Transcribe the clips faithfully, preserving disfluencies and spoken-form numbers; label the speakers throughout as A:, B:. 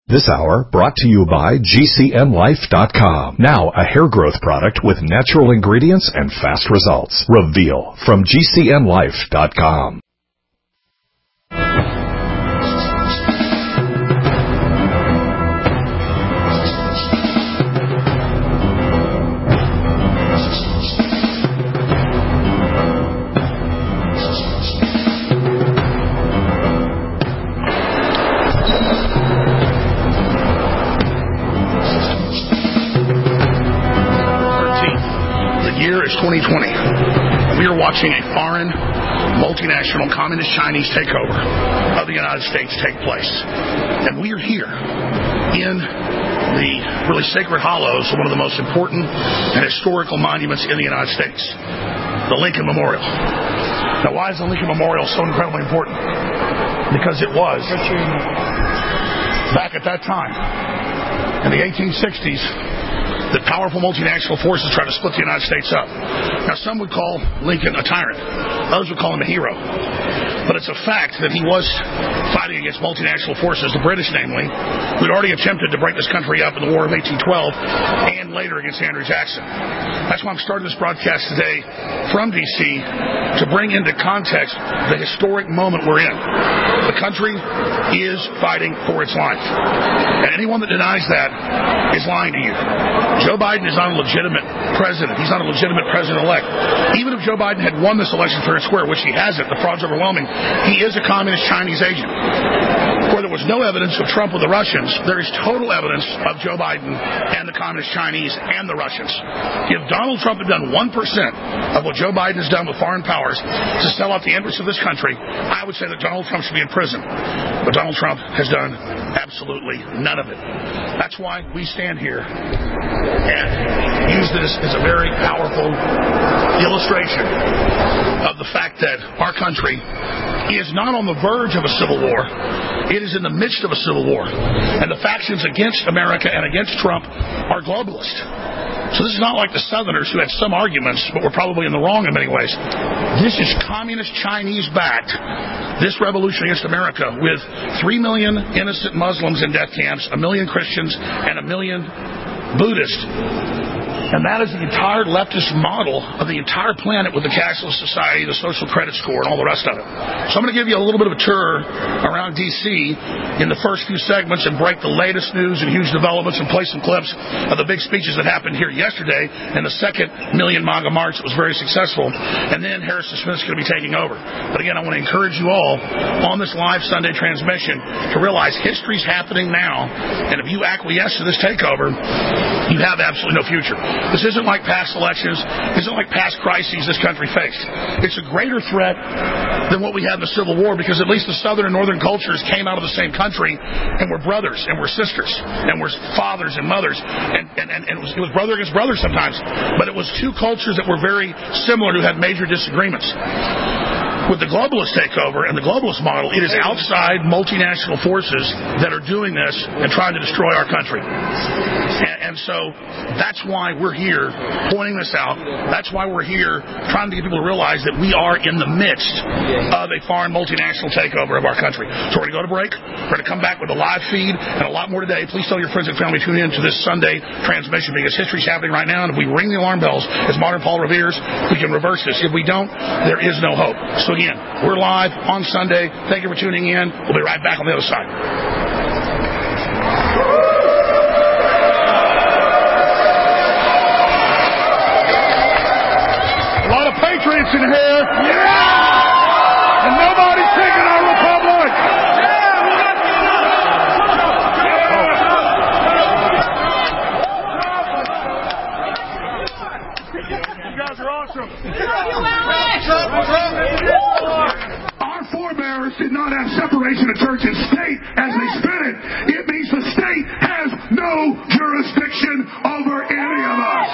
A: This hour brought to you by G C N Life dot com. Now a hair growth product with natural ingredients and fast results. Reveal from G C N Life dot com.
B: twenty twenty. We are watching a foreign, multinational, communist Chinese takeover of the United States take place. And we are here in the really sacred hollows of one of the most important and historical monuments in the United States, the Lincoln Memorial. Now, why is the Lincoln Memorial so incredibly important? Because it was, back at that time, in the eighteen sixties, that powerful multinational forces tried to split the United States up. Now, some would call Lincoln a tyrant. Others would call him a hero. But it's a fact that he was fighting against multinational forces, the British namely, who'd already attempted to break this country up in the War of eighteen twelve and later against Andrew Jackson. That's why I'm starting this broadcast today from D C to bring into context the historic moment we're in. The country is fighting for its life. And anyone that denies that is lying to you. Joe Biden is not a legitimate president. He's not a legitimate president-elect. Even if Joe Biden had won this election fair and square, which he hasn't, the fraud's overwhelming, he is a communist Chinese agent. Where there was no evidence of Trump with the Russians, there is total evidence of Joe Biden and the communist Chinese and the Russians. If Donald Trump had done one percent of what Joe Biden has done with foreign powers to sell out the interests of this country, I would say that Donald Trump should be in prison. But Donald Trump has done absolutely none of it. That's why we stand here and use this as a very powerful illustration of the fact that our country is not on the verge of a civil war. It is in the midst of a civil war. And the factions against America and against Trump are globalist. So this is not like the Southerners who had some arguments, but were probably in the wrong in many ways. This is communist Chinese-backed, this revolution against America, with three million innocent Muslims in death camps, a million Christians, and a million Buddhists. And that is the entire leftist model of the entire planet with the cashless society, the social credit score, and all the rest of it. So I'm going to give you a little bit of a tour around D C in the first few segments and break the latest news and huge developments and play some clips of the big speeches that happened here yesterday and the second Million MAGA March that was very successful. And then Harrison Smith's going to be taking over. But again, I want to encourage you all on this live Sunday transmission to realize history's happening now. And if you acquiesce to this takeover, you have absolutely no future. This isn't like past elections. This isn't like past crises this country faced. It's a greater threat than what we had in the Civil War, because at least the southern and northern cultures came out of the same country and were brothers and were sisters and were fathers and mothers. And, and, and it, was, it was brother against brother sometimes. But it was two cultures that were very similar who had major disagreements. With the globalist takeover and the globalist model, it is outside multinational forces that are doing this and trying to destroy our country. And, and so that's why we're here pointing this out. That's why we're here trying to get people to realize that we are in the midst of a foreign multinational takeover of our country. So we're going to go to break. We're going to come back with a live feed and a lot more today. Please tell your friends and family to tune in to this Sunday transmission, because history's happening right now. And if we ring the alarm bells as modern Paul Revere's, we can reverse this. If we don't, there is no hope. So again, we're live on Sunday. Thank you for tuning in. We'll be right back on the other side. A lot of patriots in here. Yeah! And nobody's taking our republic. You guys are awesome. Our forebears did not have separation of church and state as they spin it. It means the state has no jurisdiction over any of us.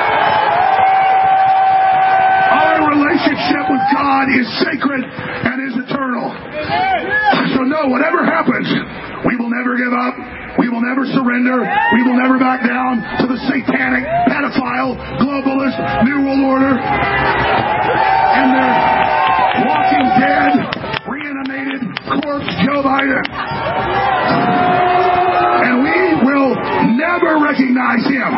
B: Our relationship with God is sacred and is eternal. So no, whatever happens, we will never give up. We will never surrender. We will never back down to the satanic, pedophile, globalist, New World Order. And their walking dead, reanimated corpse, Joe Biden. And never recognize him.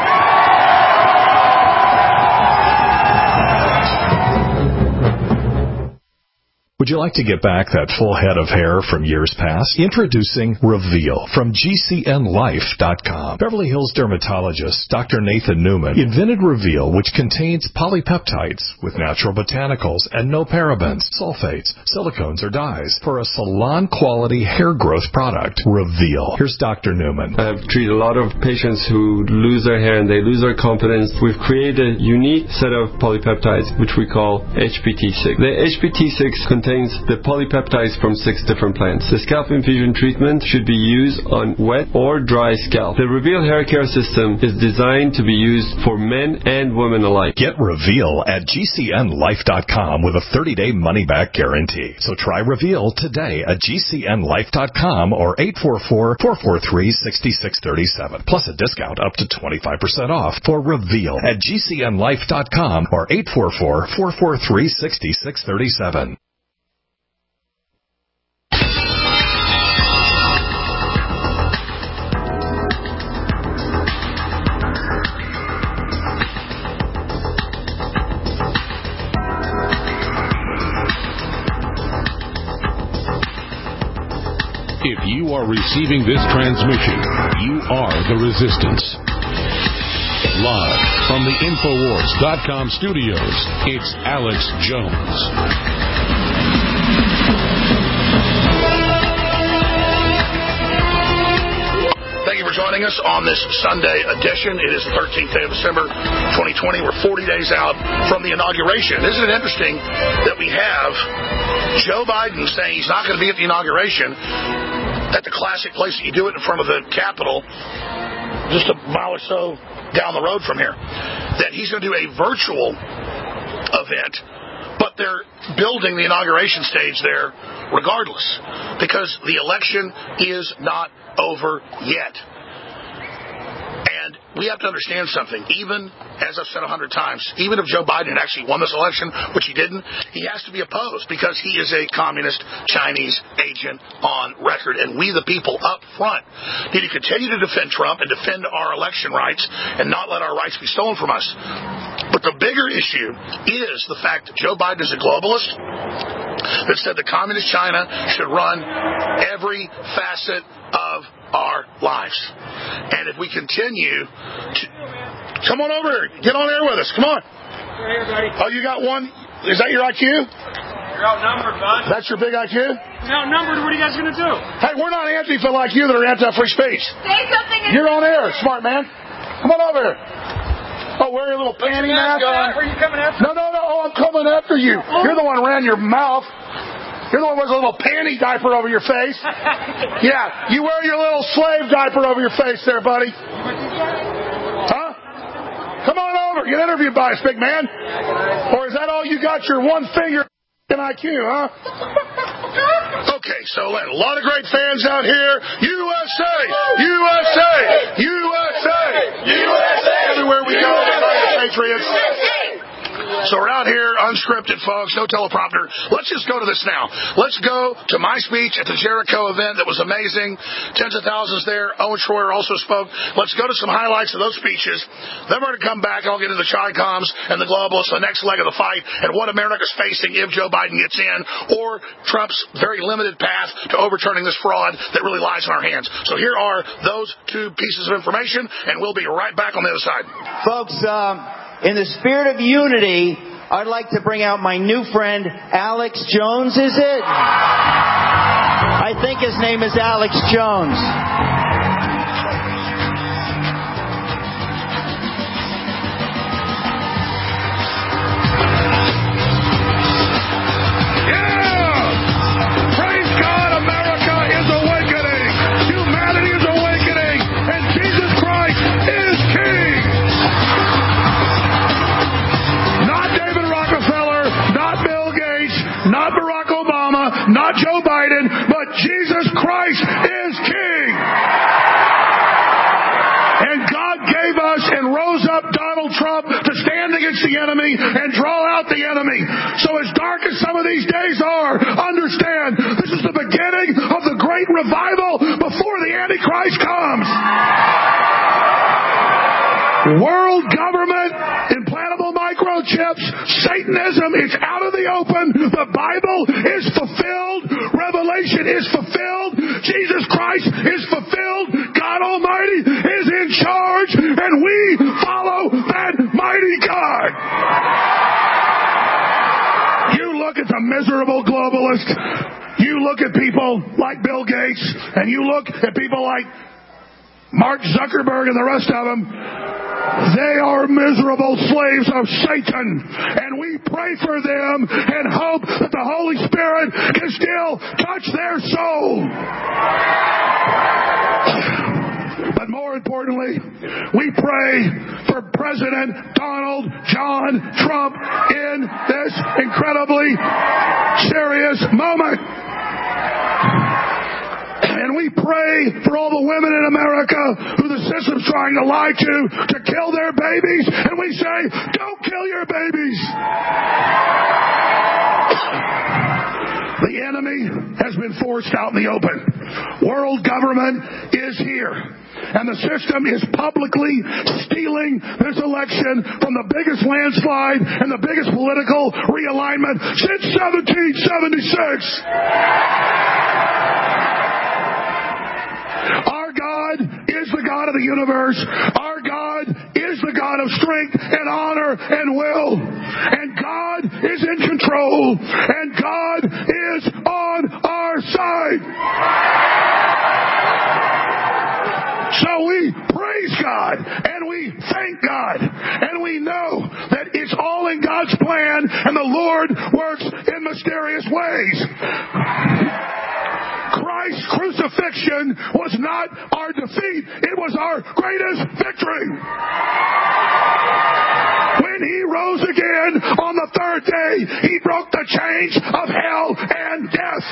A: Would you like to get back that full head of hair from years past? Introducing Reveal from G C N life dot com. Beverly Hills dermatologist Doctor Nathan Newman invented Reveal, which contains polypeptides with natural botanicals and no parabens, sulfates, silicones, or dyes for a salon-quality hair growth product. Reveal. Here's Doctor Newman.
C: I've treated a lot of patients who lose their hair and they lose their confidence. We've created a unique set of polypeptides, which we call H P T six. The H P T six contains the polypeptides from six different plants. The scalp infusion treatment should be used on wet or dry scalp. The Reveal hair care system is designed to be used for men and women alike.
A: Get Reveal at G C N life dot com with a thirty-day money-back guarantee. So try Reveal today at G C N life dot com or eight four four, four four three, six six three seven. Plus a discount up to twenty-five percent off for Reveal at G C N life dot com or eight four four, four four three, six six three seven.
D: If you are receiving this transmission, you are the resistance. Live from the Infowars dot com studios, it's Alex Jones.
B: Thank you for joining us on this Sunday edition. It is the thirteenth day of December, twenty twenty. We're forty days out from the inauguration. Isn't it interesting that we have Joe Biden saying he's not going to be at the inauguration at the classic place that you do it in front of the Capitol, just a mile or so down the road from here, that he's going to do a virtual event, but they're building the inauguration stage there regardless, because the election is not over yet. And we have to understand something. Even, as I've said a hundred times, even if Joe Biden had actually won this election, which he didn't, he has to be opposed because he is a communist Chinese agent on record. And we, the people up front, need to continue to defend Trump and defend our election rights and not let our rights be stolen from us. But the bigger issue is the fact that Joe Biden is a globalist that said that communist China should run every facet of our lives. And if we continue to... Come on over here. Get on air with us. Come on.
E: Right here, buddy.
B: Oh, you got one? Is that your I Q?
E: You're outnumbered, bud.
B: That's your big I Q?
E: You're outnumbered. What are you guys going to do?
B: Hey, we're not anti-people like you that are anti-free speech.
F: Say something.
B: You're on air, smart man. Come on over here. Oh, wear your little panty mask on.
E: Where are you coming after?
B: No, no, no. Oh, I'm coming after you. You're the one who ran your mouth. You're the one with a little panty diaper over your face. Yeah, you wear your little slave diaper over your face there, buddy. Huh? Come on over. Get interviewed by us, big man. Or is that all you got, your one finger in I Q, huh? Okay, so a lot of great fans out here. U S A! U S A! U S A! U S A! Everywhere we go, we're the Patriots. So we're out here, unscripted, folks, no teleprompter. Let's just go to this now. Let's go to my speech at the Jericho event that was amazing. Tens of thousands there. Owen Schroyer also spoke. Let's go to some highlights of those speeches. Then we're going to come back. I'll get into the Chi-Coms and the globalists, the next leg of the fight, and what America's facing if Joe Biden gets in, or Trump's very limited path to overturning this fraud that really lies in our hands. So here are those two pieces of information, and we'll be right back on the other side.
G: Folks, um... in the spirit of unity, I'd like to bring out my new friend, Alex Jones, is it? I think his name is Alex Jones.
B: Not Joe Biden, but Jesus Christ is King. And God gave us and rose up Donald Trump to stand against the enemy and draw out the enemy. So as dark as some of these days are, understand this is the beginning of the great revival before the Antichrist comes. World government, implantable microchips, Satanism is out of the open. The Bible is fulfilled. Revelation is fulfilled. Jesus Christ is fulfilled. God Almighty is in charge, and we follow that mighty God. You look at the miserable globalist. You look at people like Bill Gates, and you look at people like Mark Zuckerberg and the rest of them. They are miserable slaves of Satan, and we pray for them and hope that the Holy Spirit can still touch their soul. But more importantly, we pray for President Donald John Trump in this incredibly serious moment. And we pray for all the women in America who the system's trying to lie to, to kill their babies. And we say, don't kill your babies. The enemy has been forced out in the open. World government is here. And the system is publicly stealing this election from the biggest landslide and the biggest political realignment since seventeen seventy-six. Our God is the God of the universe. Our God is the God of strength and honor and will. And God is in control. And God is on our side. So we praise God and we thank God. And we know that it's all in God's plan and the Lord works in mysterious ways. Christ's crucifixion was not our defeat. It was our greatest victory. When he rose again on the third day, he broke the chains of hell and death.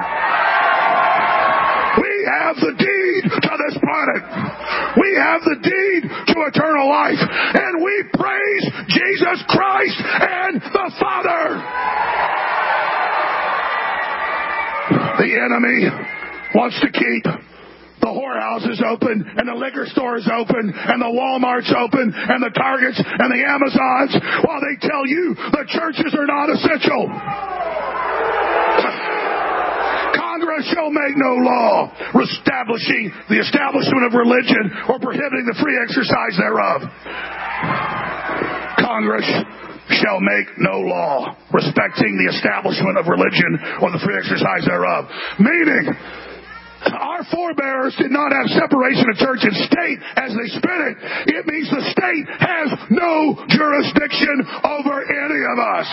B: We have the deed to this planet. We have the deed to eternal life. And we praise Jesus Christ and the Father. The enemy wants to keep the whorehouses open and the liquor stores open and the Walmarts open and the Targets and the Amazons while they tell you the churches are not essential. Congress shall make no law establishing the establishment of religion or prohibiting the free exercise thereof. Congress shall make no law respecting the establishment of religion or the free exercise thereof. Meaning, our forebears did not have separation of church and state as they spin it. It means the state has no jurisdiction over any of us.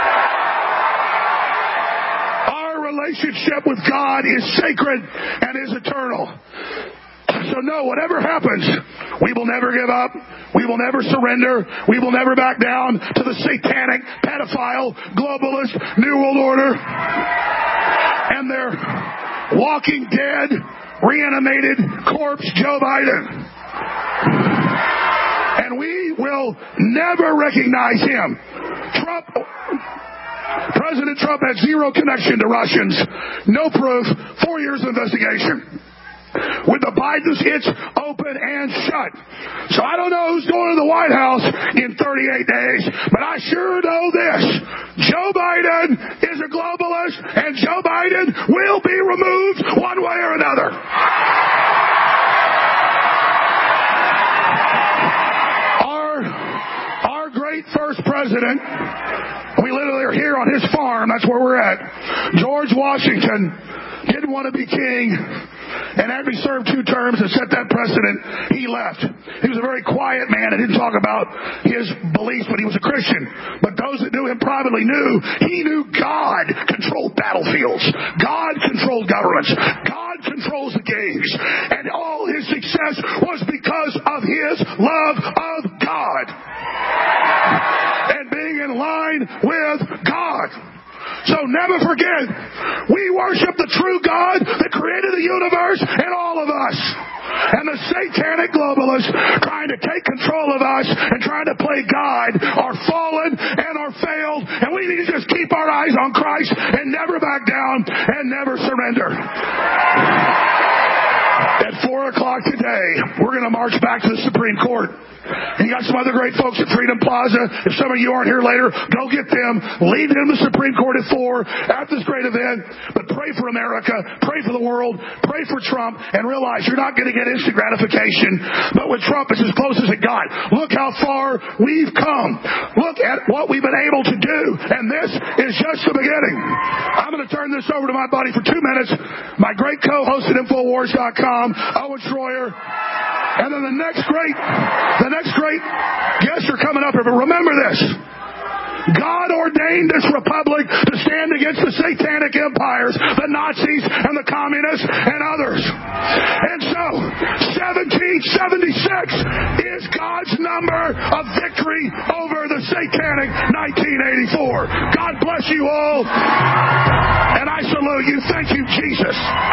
B: Our relationship with God is sacred and is eternal. So no, whatever happens, we will never give up. We will never surrender. We will never back down to the satanic, pedophile, globalist, New World Order and their walking dead, reanimated corpse, Joe Biden. And we will never recognize him. Trump, President Trump had zero connection to Russians. No proof. Four years of investigation. With the Bidens, it's open and shut. So I don't know who's going to the White House in thirty-eight days, but I sure know this. Joe Biden is a globalist, and Joe Biden will be removed one way or another. Our, our great first president, we literally are here on his farm, that's where we're at. George Washington didn't want to be king. And after he served two terms and set that precedent, he left. He was a very quiet man and didn't talk about his beliefs, but he was a Christian. But those that knew him privately knew he knew God controlled battlefields. God controlled governments. God controls the games. And all his success was because of his love of God. And being in line with God. So never forget, we worship the true God that created the universe and all of us. And the satanic globalists trying to take control of us and trying to play God are fallen and are failed. And we need to just keep our eyes on Christ and never back down and never surrender. At four o'clock today, we're going to march back to the Supreme Court. And you got some other great folks at Freedom Plaza. If some of you aren't here later, go get them. Lead them to the Supreme Court at four at this great event. But pray for America, pray for the world, pray for Trump, and realize you're not going to get instant gratification. But with Trump, it's as close as it got. Look how far we've come. Look at what we've been able to do. And this is just the beginning. I'm going to turn this over to my buddy for two minutes, my great co-host at Infowars dot com, Owen Schroyer. And then the next great, the next great guests are coming up here. But remember this. God ordained this republic to stand against the satanic empires, the Nazis and the communists and others. And so, seventeen seventy-six is God's number of victory over the satanic nineteen eighty-four. God bless you all. And I salute you. Thank you, Jesus.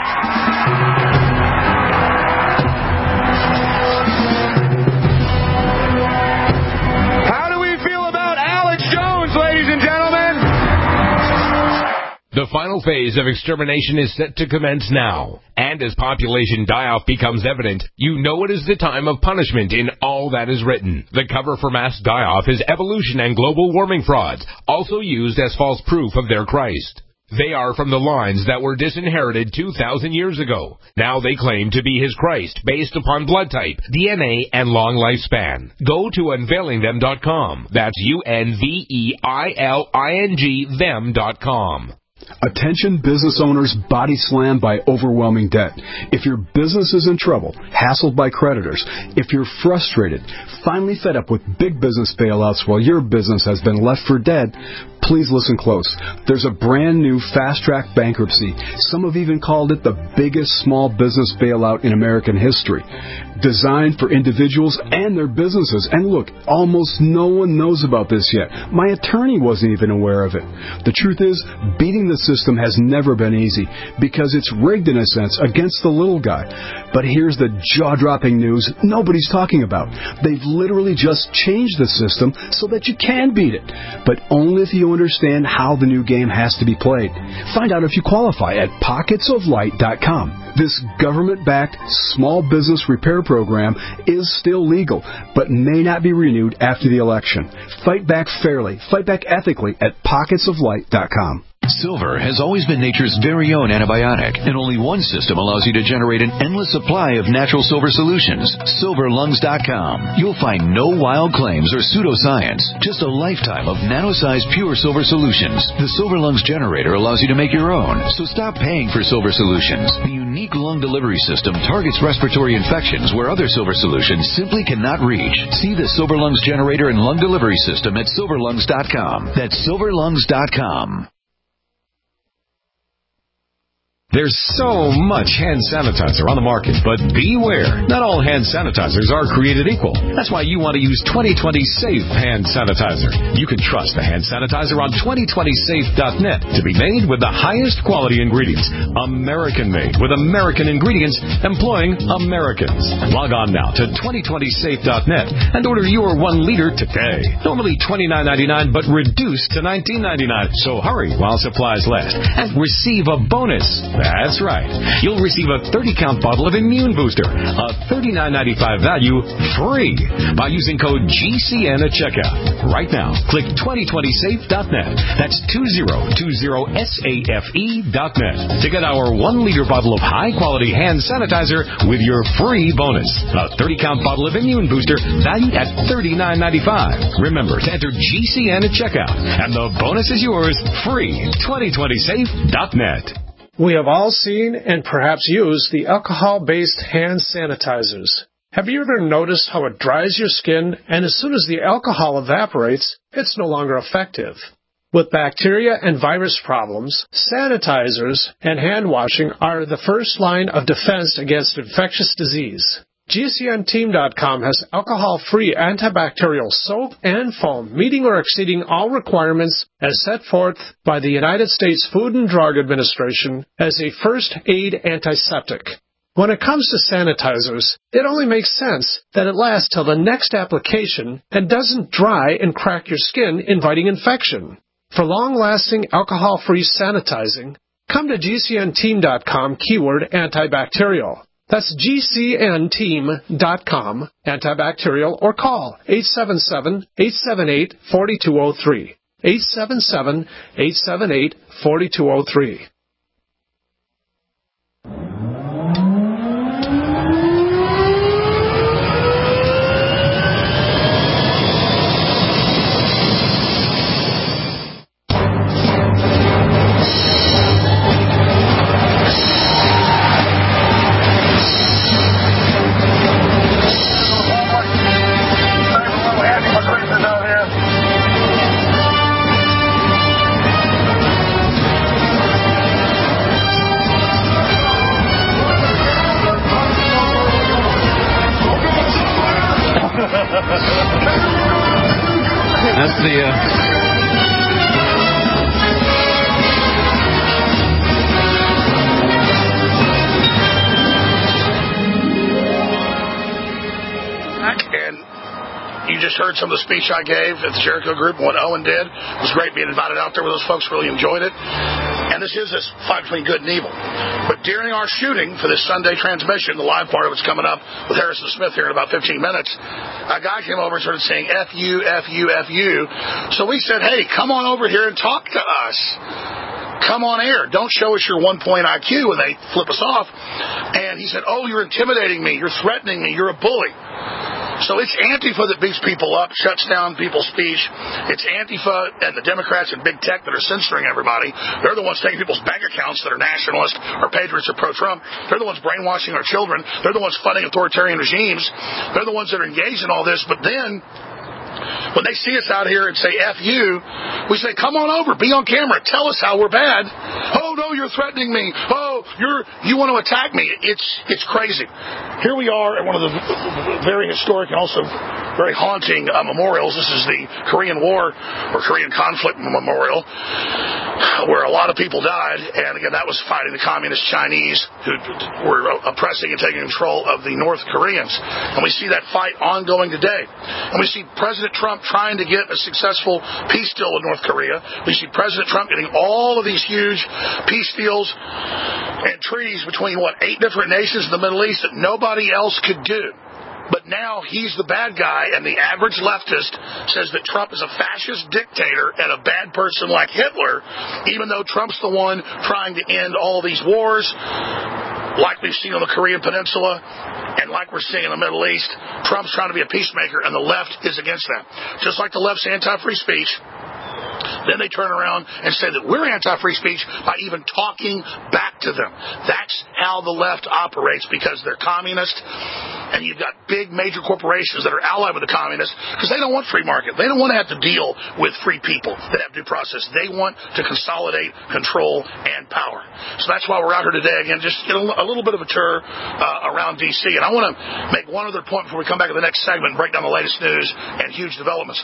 F: The final phase of extermination is set to commence now. And as population die-off becomes evident, you know it is the time of punishment in all that is written. The cover for mass die-off is evolution and global warming frauds, also used as false proof of their Christ. They are from the lines that were disinherited two thousand years ago. Now they claim to be his Christ, based upon blood type, D N A, and long lifespan. Go to unveiling them dot com. That's U N V E I L I N G them dot com.
H: Attention business owners body slammed by overwhelming debt. If your business is in trouble, hassled by creditors, if you're frustrated, finally fed up with big business bailouts while your business has been left for dead, please listen close. There's a brand new fast-track bankruptcy. Some have even called it the biggest small business bailout in American history. Designed for individuals and their businesses. And look, almost no one knows about this yet. My attorney wasn't even aware of it. The truth is, beating the system has never been easy because it's rigged in a sense against the little guy. But here's the jaw-dropping news nobody's talking about. They've literally just changed the system so that you can beat it. But only if you understand how the new game has to be played. Find out if you qualify at pockets of light dot com. This government-backed small business repair program is still legal, but may not be renewed after the election. Fight back fairly, fight back ethically at pockets of light dot com.
I: Silver has always been nature's very own antibiotic, and only one system allows you to generate an endless supply of natural silver solutions. silver lungs dot com. You'll find no wild claims or pseudoscience, just a lifetime of nano-sized pure silver solutions. The Silver Lungs generator allows you to make your own, so stop paying for silver solutions. The unique lung delivery system targets respiratory infections where other silver solutions simply cannot reach. See the Silver Lungs generator and lung delivery system at silver lungs dot com. That's silver lungs dot com.
J: There's so much hand sanitizer on the market, but beware. Not all hand sanitizers are created equal. That's why you want to use twenty twenty Safe Hand Sanitizer. You can trust the hand sanitizer on twenty twenty safe dot net to be made with the highest quality ingredients. American-made with American ingredients employing Americans. Log on now to twenty twenty safe dot net and order your one liter today. Normally twenty-nine ninety-nine, but reduced to nineteen ninety-nine. So hurry while supplies last and receive a bonus. That's right. You'll receive a thirty count bottle of Immune Booster, a thirty-nine ninety-five value, free by using code G C N at checkout. Right now, click twenty twenty safe dot net. That's two zero two zero safe dot net to get our one liter bottle of high-quality hand sanitizer with your free bonus. A thirty count bottle of Immune Booster valued at thirty-nine ninety-five. Remember to enter G C N at checkout, and the bonus is yours free. twenty twenty safe dot net.
K: We have all seen and perhaps used the alcohol-based hand sanitizers. Have you ever noticed how it dries your skin, and as soon as the alcohol evaporates, it's no longer effective? With bacteria and virus problems, sanitizers and hand washing are the first line of defense against infectious disease. G C N team dot com has alcohol-free antibacterial soap and foam, meeting or exceeding all requirements as set forth by the United States Food and Drug Administration as a first aid antiseptic. When it comes to sanitizers, it only makes sense that it lasts till the next application and doesn't dry and crack your skin, inviting infection. For long-lasting alcohol-free sanitizing, come to G C N team dot com keyword antibacterial. That's G C N team dot com, antibacterial, or call eight seven seven, eight seven eight, four two zero three. eight seven seven, eight seven eight, four two zero three.
L: That's the, uh...
B: And you just heard some of the speech I gave at the Jericho group, what Owen did. It was great being invited out there with those folks, really enjoyed it. And this is a fight between good and evil. But during our shooting for this Sunday transmission, the live part of it's coming up with Harrison Smith here in about fifteen minutes, a guy came over and started saying, F you, F you, F you. So we said, hey, come on over here and talk to us. Come on air. Don't show us your one-point I Q when they flip us off. And he said, oh, you're intimidating me. You're threatening me. You're a bully. So it's Antifa that beats people up, shuts down people's speech. It's Antifa and the Democrats and big tech that are censoring everybody. They're the ones taking people's bank accounts that are nationalist or patriots or pro-Trump. They're the ones brainwashing our children. They're the ones funding authoritarian regimes. They're the ones that are engaged in all this. But then, when they see us out here and say F you, we say, come on over, be on camera, tell us how we're bad. Oh, no, you're threatening me. Oh, you're you want to attack me. It's it's crazy. Here we are at one of the very historic and also very haunting uh, memorials. This is the Korean War or Korean Conflict Memorial, where a lot of people died. And again, that was fighting the communist Chinese who were oppressing and taking control of the North Koreans. And we see that fight ongoing today. And we see President Trump trying to get a successful peace deal with North Korea. We see President Trump getting all of these huge peace deals and treaties between, what, eight different nations in the Middle East that nobody else could do. But now he's the bad guy, and the average leftist says that Trump is a fascist dictator and a bad person like Hitler, even though Trump's the one trying to end all these wars, like we've seen on the Korean Peninsula, and like we're seeing in the Middle East. Trump's trying to be a peacemaker, and the left is against that. Just like the left's anti-free speech, then they turn around and say that we're anti-free speech by even talking back to them. That's how the left operates, because they're communist, and you've got big major corporations that are allied with the communists because they don't want free market. They don't want to have to deal with free people that have due process. They want to consolidate control and power. So that's why we're out here today, again, just get a little bit of a tour uh, around D C. And I want to make one other point before we come back to the next segment and break down the latest news and huge developments.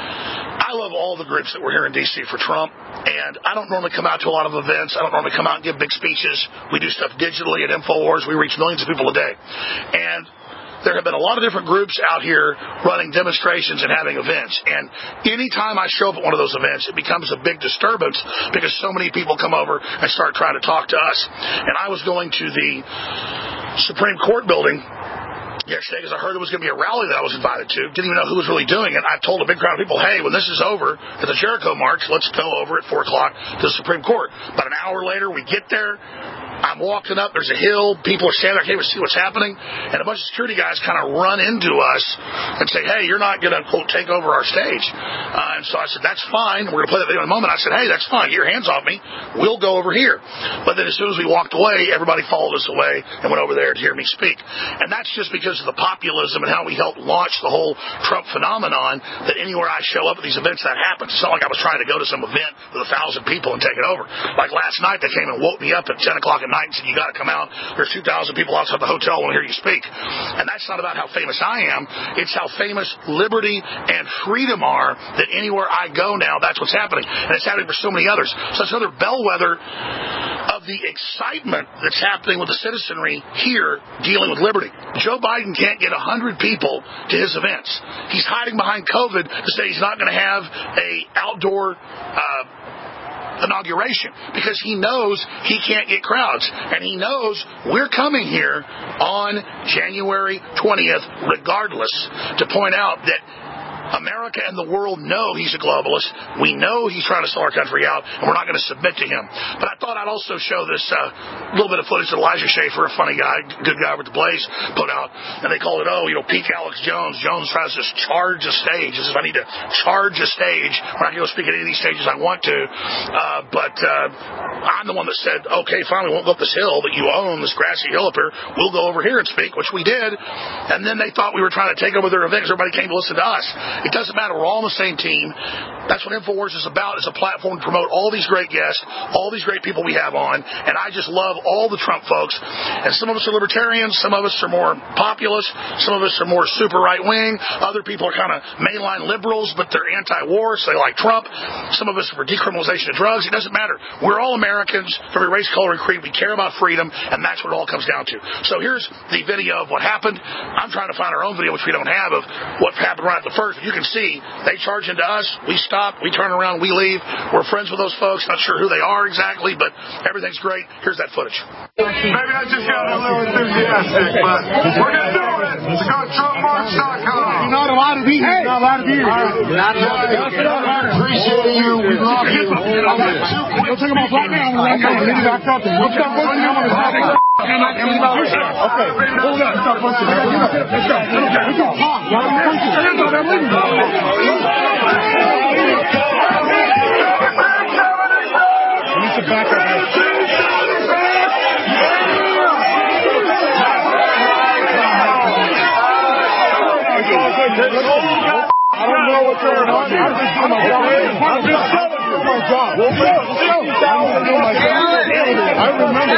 B: I love all the groups that were here in D C for Trump, and I don't normally come out to a lot of events. I don't normally come out and give big speeches. We do stuff digitally at InfoWars. We reach millions of people a day. And there have been a lot of different groups out here running demonstrations and having events. And anytime I show up at one of those events, it becomes a big disturbance because so many people come over and start trying to talk to us. And I was going to the Supreme Court building yesterday because I heard there was going to be a rally that I was invited to. Didn't even know who was really doing it. I told a big crowd of people, hey, when this is over at the Jericho March, let's go over at four o'clock to the Supreme Court. About an hour later, we get there. I'm walking up. There's a hill. People are standing there. I can't even see what's happening. And a bunch of security guys kind of run into us and say, hey, you're not going to, quote, take over our stage. Uh, and so I said, that's fine. We're going to play that video in a moment. I said, hey, that's fine. Get your hands off me. We'll go over here. But then as soon as we walked away, everybody followed us away and went over there to hear me speak. And that's just because of the populism and how we helped launch the whole Trump phenomenon, that anywhere I show up at these events, that happens. It's not like I was trying to go to some event with a thousand people and take it over. Like last night, they came and woke me up at ten o'clock at night and said, you got to come out. There's two thousand people outside the hotel want to hear you speak. And that's not about how famous I am. It's how famous liberty and freedom are, that anywhere I go now, that's what's happening. And it's happening for so many others. So it's another bellwether of the excitement that's happening with the citizenry here dealing with liberty. Joe Biden can't get one hundred people to his events. He's hiding behind COVID to say he's not going to have a outdoor uh inauguration because he knows he can't get crowds. And he knows we're coming here on January twentieth regardless to point out that America and the world know he's a globalist. We know he's trying to sell our country out, and we're not going to submit to him. But I thought I'd also show this uh, little bit of footage that Elijah Schaefer, a funny guy, good guy with the Blaze, put out. And they call it, oh, you know, peak Alex Jones. Jones tries to just charge a stage. As if I need to charge a stage when I can go speak at any of these stages I want to. Uh, but uh, I'm the one that said, okay, fine, we won't go up this hill that you own, this grassy hill up here. We'll go over here and speak, which we did. And then they thought we were trying to take over their event because everybody came to listen to us. It doesn't matter. We're all on the same team. That's what InfoWars is about. It's a platform to promote all these great guests, all these great people we have on. And I just love all the Trump folks. And some of us are libertarians. Some of us are more populist. Some of us are more super right-wing. Other people are kind of mainline liberals, but they're anti-war, so they like Trump. Some of us are for decriminalization of drugs. It doesn't matter. We're all Americans from every race, color, and creed. We care about freedom, and that's what it all comes down to. So here's the video of what happened. I'm trying to find our own video, which we don't have, of what happened right at the first. But you can see they charge into us. We stop. We turn around. We leave. We're friends with those folks. Not sure who they are exactly, but everything's great. Here's that footage.
L: Maybe I just got a little enthusiastic, but we're going to do it. It's go to Trump March dot com. You're not allowed to be here. You're not allowed to be here. You're not allowed to be here. I appreciate you. We love you. We'll take them off right now. We'll get back up there. We'll start working on the topic. Okay, hold up. Stop punching. Let's go. Let's go. Talk. We need to back up here. I don't know what's going on here. I'm just doing my job. I'm just doing my job. I'm doing my job. I remember.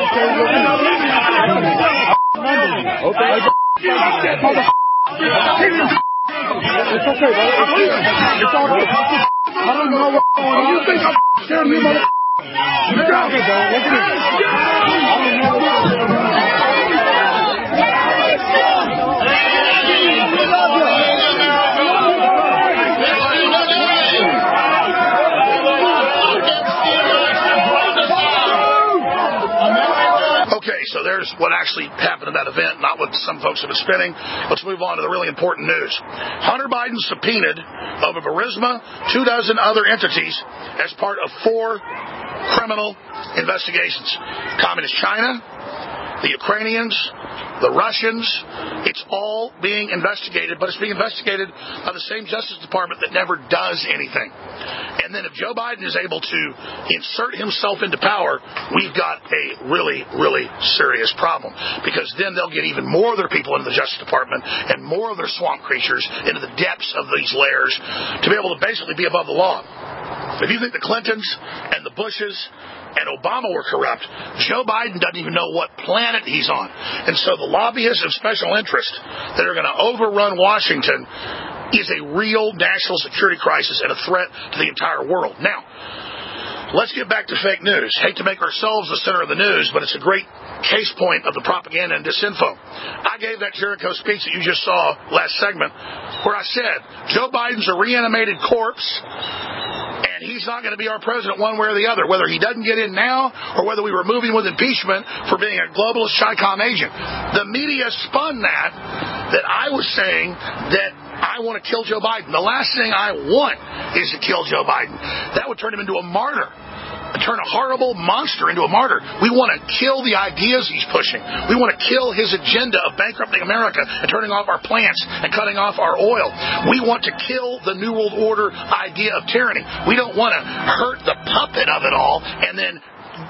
L: Okay. It's okay, brother. It's all right. I don't know what's going on. You think I'm scared of you, mother? Look at it, bro. Look at it. I don't know what's going on.
B: Okay, so there's what actually happened at that event, not what some folks have been spinning. Let's move on to the really important news. Hunter Biden subpoenaed over Burisma, two dozen other entities as part of four criminal investigations. Communist China, the Ukrainians, the Russians. It's all being investigated, but it's being investigated by the same Justice Department that never does anything. And then if Joe Biden is able to insert himself into power, we've got a really, really serious problem. Because then they'll get even more of their people into the Justice Department and more of their swamp creatures into the depths of these layers to be able to basically be above the law. If you think the Clintons and the Bushes and Obama were corrupt, Joe Biden doesn't even know what planet he's on. And so the lobbyists and special interests that are going to overrun Washington is a real national security crisis and a threat to the entire world. Now, let's get back to fake news. Hate to make ourselves the center of the news, but it's a great case point of the propaganda and disinfo. I gave that Jericho speech that you just saw last segment where I said, Joe Biden's a reanimated corpse, and he's not going to be our president one way or the other, whether he doesn't get in now or whether we remove him with impeachment for being a globalist Chi-Com agent. The media spun that, that I was saying that I want to kill Joe Biden. The last thing I want is to kill Joe Biden. That would turn him into a martyr. Turn a horrible monster into a martyr. We want to kill the ideas he's pushing. We want to kill his agenda of bankrupting America and turning off our plants and cutting off our oil. We want to kill the New World Order idea of tyranny. We don't want to hurt the puppet of it all and then...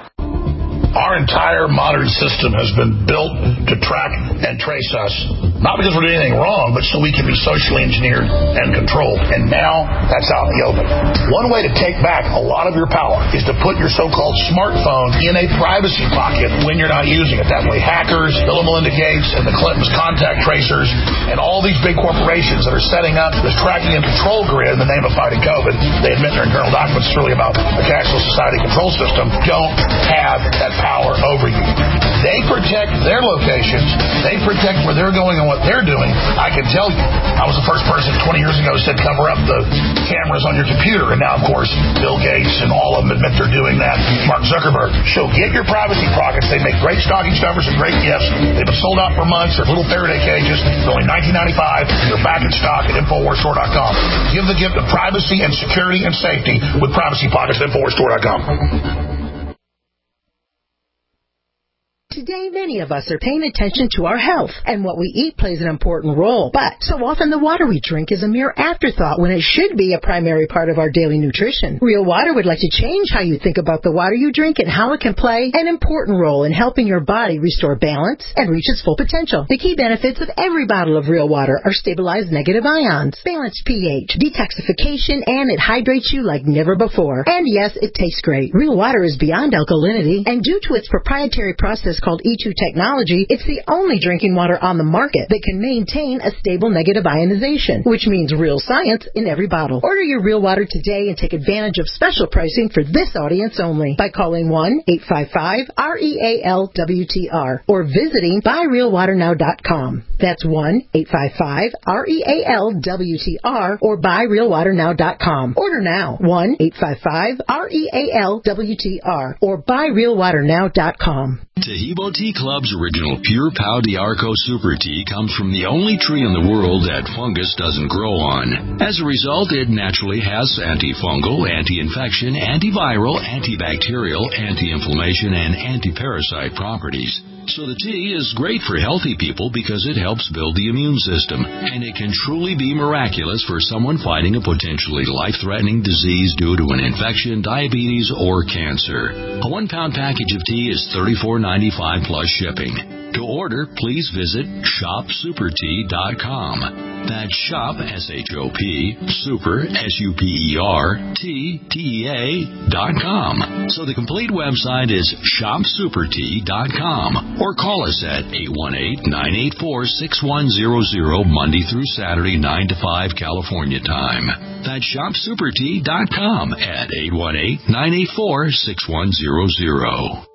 B: Our entire modern system has been built to track and trace us, not because we're doing anything wrong, but so we can be socially engineered and controlled. And now that's out in the open. One way to take back a lot of your power is to put your so-called smartphone in a privacy pocket when you're not using it. That way hackers, Bill and Melinda Gates, and the Clintons' contact tracers, and all these big corporations that are setting up this tracking and control grid in the name of fighting COVID, they admit in their internal documents it's really about a cashless society control system, don't have that power. power over you. They protect their locations. They protect where they're going and what they're doing. I can tell you. I was the first person twenty years ago who said cover up the cameras on your computer, and now, of course, Bill Gates and all of them admit they're doing that. Mark Zuckerberg. So get your privacy pockets. They make great stocking stuffers and great gifts. They've been sold out for months. They're little Faraday cages. They're only nineteen ninety-five dollars. They're back in stock at Infowars Store dot com. Give the gift of privacy and security and safety with privacy pockets at Infowars Store dot com.
M: Today, many of us are paying attention to our health, and what we eat plays an important role. But so often the water we drink is a mere afterthought when it should be a primary part of our daily nutrition. Real Water would like to change how you think about the water you drink and how it can play an important role in helping your body restore balance and reach its full potential. The key benefits of every bottle of Real Water are stabilized negative ions, balanced pH, detoxification, and it hydrates you like never before. And yes, it tastes great. Real Water is beyond alkalinity, and due to its proprietary process called E two technology, it's the only drinking water on the market that can maintain a stable negative ionization, which means real science in every bottle. Order your Real Water today and take advantage of special pricing for this audience only by calling one eight five five R E A L W T R or visiting buy real water now dot com. That's one eight five five R E A L W T R or buy real water now dot com. Order now, one eight five five R E A L W T R or buy real water now dot com.
N: Tahibo Tea Club's original Pure Pau d'Arco Super Tea comes from the only tree in the world that fungus doesn't grow on. As a result, it naturally has antifungal, anti-infection, antiviral, antibacterial, anti-inflammation, and anti-parasite properties. So the tea is great for healthy people because it helps build the immune system, and it can truly be miraculous for someone fighting a potentially life-threatening disease due to an infection, diabetes, or cancer. A one-pound package of tea is thirty-four ninety-five plus shipping. To order, please visit shop super tea dot com. That's shop, S H O P, super, S U P E R, T, T E A, dot com. So the complete website is shop super tea dot com. Or call us at eight one eight, nine eight four, six one zero zero, Monday through Saturday, nine to five California time. That's shop super tea dot com at eight one eight, nine eight four, six one zero zero.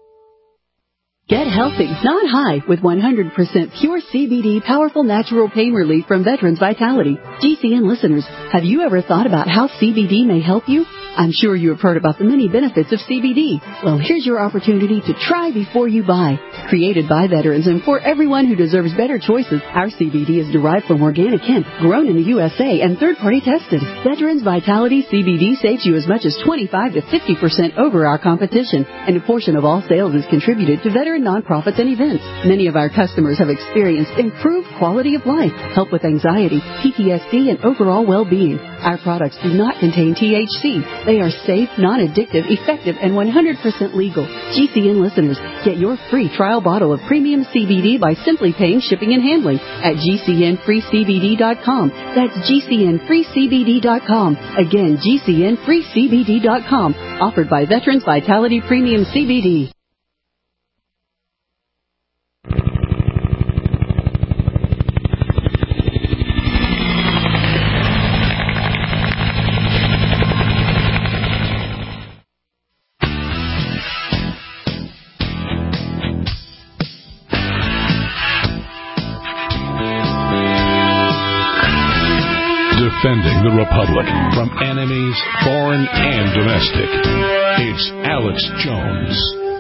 O: Get healthy, not high, with one hundred percent pure C B D powerful natural pain relief from Veterans Vitality. G C N listeners, have you ever thought about how C B D may help you? I'm sure you have heard about the many benefits of C B D. Well, here's your opportunity to try before you buy. Created by veterans and for everyone who deserves better choices, our C B D is derived from organic hemp, grown in the U S A, and third-party tested. Veterans Vitality C B D saves you as much as twenty-five to fifty percent over our competition, and a portion of all sales is contributed to veteran nonprofits and events. Many of our customers have experienced improved quality of life, help with anxiety, P T S D, and overall well-being. Our products do not contain T H C. They are safe, non-addictive, effective, and one hundred percent legal. G C N listeners, get your free trial bottle of premium C B D by simply paying shipping and handling at G C N free C B D dot com. That's G C N free C B D dot com. Again, G C N free C B D dot com. Offered by Veterans Vitality Premium C B D.
D: Defending the Republic from enemies, foreign and domestic. It's Alex Jones.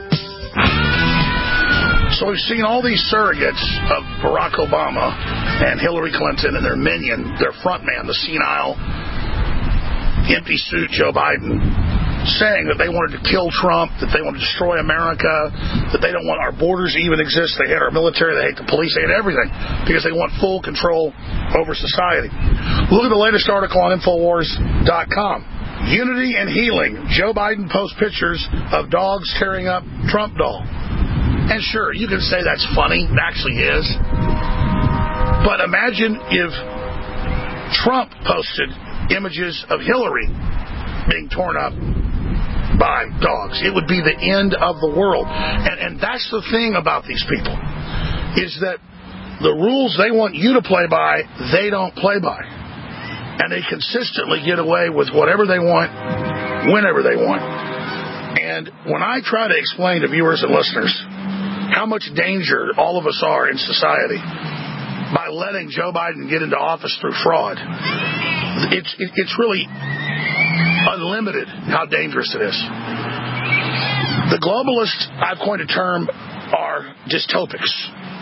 B: So we've seen all these surrogates of Barack Obama and Hillary Clinton and their minion, their front man, the senile, empty suit Joe Biden, saying that they wanted to kill Trump, that they want to destroy America, that they don't want our borders to even exist. They hate our military, they hate the police, they hate everything, because they want full control over society. Look at the latest article on Infowars dot com. Unity and healing. Joe Biden posts pictures of dogs tearing up Trump doll. And sure, you can say that's funny. It actually is. But imagine if Trump posted images of Hillary being torn up by dogs. It would be the end of the world. And, and that's the thing about these people, is that the rules they want you to play by, they don't play by. And they consistently get away with whatever they want, whenever they want. And when I try to explain to viewers and listeners how much danger all of us are in society by letting Joe Biden get into office through fraud. It's, it, it's really unlimited how dangerous it is. The globalists, I've coined a term, are dystopics.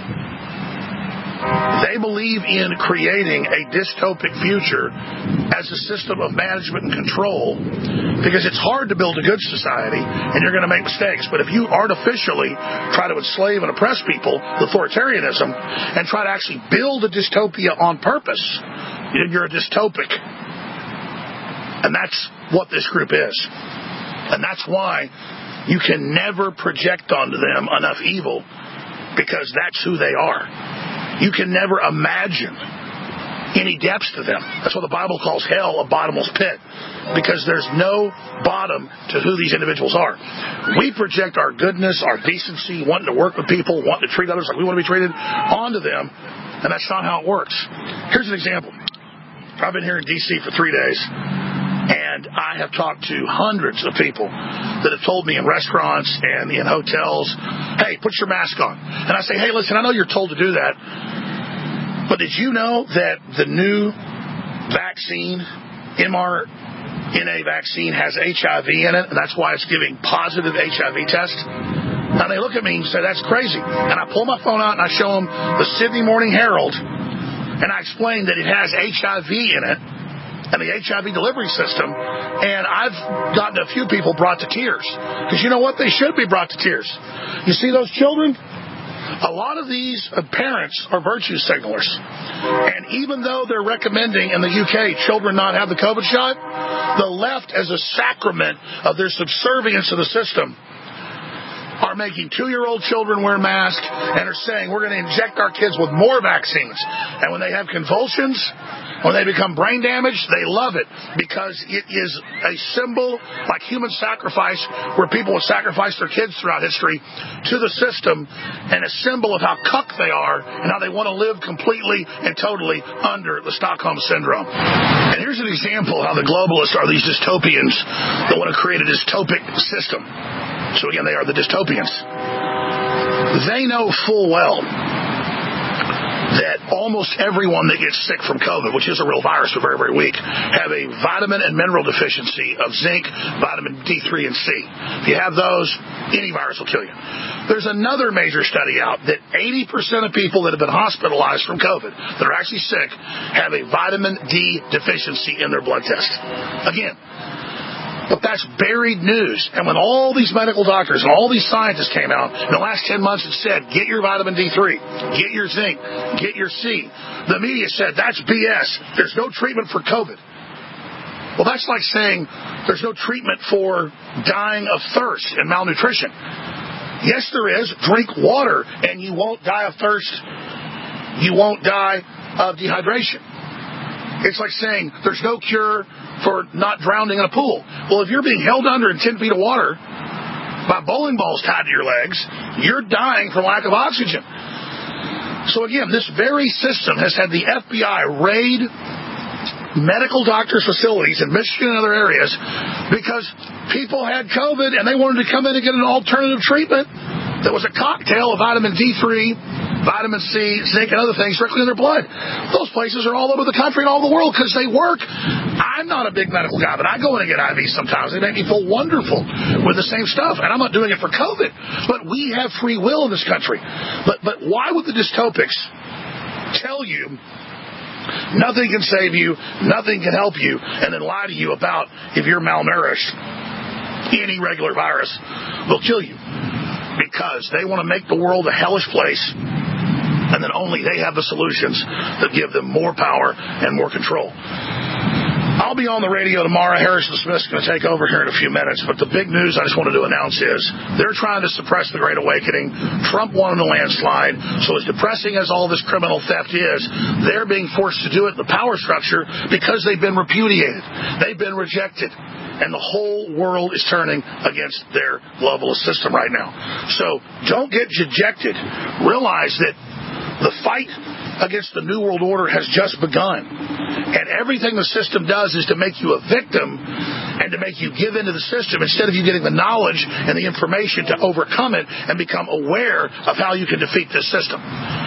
B: They believe in creating a dystopic future as a system of management and control because it's hard to build a good society and you're going to make mistakes. But if you artificially try to enslave and oppress people, authoritarianism, and try to actually build a dystopia on purpose, you're a dystopic. And that's what this group is. And that's why you can never project onto them enough evil because that's who they are. You can never imagine any depths to them. That's what the Bible calls hell a bottomless pit, because there's no bottom to who these individuals are. We project our goodness, our decency, wanting to work with people, wanting to treat others like we want to be treated, onto them, and that's not how it works. Here's an example. I've been here in D C for three days, and I have talked to hundreds of people that have told me in restaurants and in hotels, hey, put your mask on. And I say, hey, listen, I know you're told to do that, but did you know that the new vaccine, M R N A vaccine, has H I V in it, and that's why it's giving positive H I V tests? Now, they look at me and say, that's crazy. And I pull my phone out and I show them the Sydney Morning Herald, and I explain that it has H I V in it, and the H I V delivery system, and I've gotten a few people brought to tears. Because you know what? They should be brought to tears. You see those children? A lot of these parents are virtue signalers. And even though they're recommending in the U K children not have the COVID shot, the left, as a sacrament of their subservience to the system, are making two-year-old children wear masks and are saying we're going to inject our kids with more vaccines. And when they have convulsions, when they become brain damaged, they love it because it is a symbol like human sacrifice, where people would sacrifice their kids throughout history to the system, and a symbol of how cuck they are and how they want to live completely and totally under the Stockholm Syndrome. And here's an example how the globalists are these dystopians that want to create a dystopic system. So again, they are the dystopians. They know full well that almost everyone that gets sick from COVID, which is a real virus but very, very weak, have a vitamin and mineral deficiency of zinc, vitamin D three, and C. If you have those, any virus will kill you. There's another major study out that eighty percent of people that have been hospitalized from COVID, that are actually sick, have a vitamin D deficiency in their blood test. Again, but that's buried news. And when all these medical doctors and all these scientists came out in the last ten months and said, get your vitamin D three, get your zinc, get your C, the media said, that's B S. There's no treatment for COVID. Well, that's like saying there's no treatment for dying of thirst and malnutrition. Yes, there is. Drink water and you won't die of thirst. You won't die of dehydration. It's like saying there's no cure for not drowning in a pool. Well, if you're being held under in ten feet of water by bowling balls tied to your legs, you're dying from lack of oxygen. So again, this very system has had the F B I raid medical doctors' facilities in Michigan and other areas because people had COVID and they wanted to come in and get an alternative treatment that was a cocktail of vitamin D three, vitamin C, zinc, and other things directly in their blood. Those places are all over the country and all over the world because they work. I'm not a big medical guy, but I go in and get I Vs sometimes. They make me feel wonderful with the same stuff, and I'm not doing it for COVID. But we have free will in this country. But but why would the dystopics tell you nothing can save you, nothing can help you, and then lie to you about if you're malnourished, any regular virus will kill you? Because they want to make the world a hellish place, and then only they have the solutions that give them more power and more control. I'll be on the radio tomorrow. Harrison Smith's going to take over here in a few minutes, but the big news I just wanted to announce is they're trying to suppress the Great Awakening. Trump won in a landslide, so as depressing as all this criminal theft is, they're being forced to do it in the power structure because they've been repudiated. They've been rejected. And the whole world is turning against their globalist system right now. So don't get dejected. Realize that the fight against the New World Order has just begun. And everything the system does is to make you a victim and to make you give into the system instead of you getting the knowledge and the information to overcome it and become aware of how you can defeat this system.